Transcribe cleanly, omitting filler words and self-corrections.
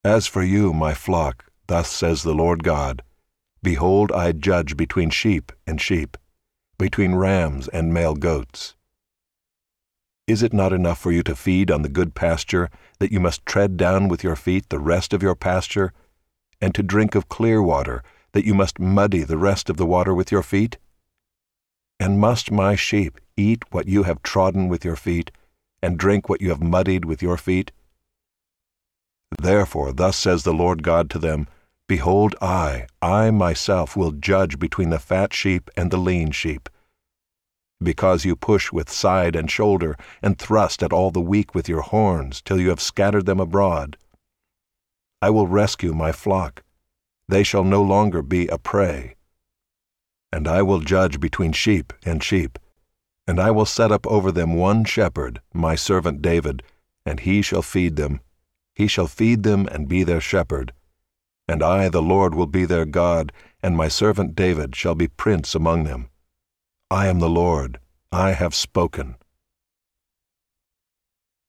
As for you, my flock, thus says the Lord God, behold, I judge between sheep and sheep, between rams and male goats. Is it not enough for you to feed on the good pasture, that you must tread down with your feet the rest of your pasture, and to drink of clear water, that you must muddy the rest of the water with your feet? And must my sheep eat what you have trodden with your feet, and drink what you have muddied with your feet? Therefore thus says the Lord God to them, behold, I myself will judge between the fat sheep and the lean sheep. Because you push with side and shoulder, and thrust at all the weak with your horns, till you have scattered them abroad. I will rescue my flock. They shall no longer be a prey. And I will judge between sheep and sheep, and I will set up over them one shepherd, my servant David, and he shall feed them. He shall feed them and be their shepherd. And I, the Lord, will be their God, and my servant David shall be prince among them. I am the Lord, I have spoken.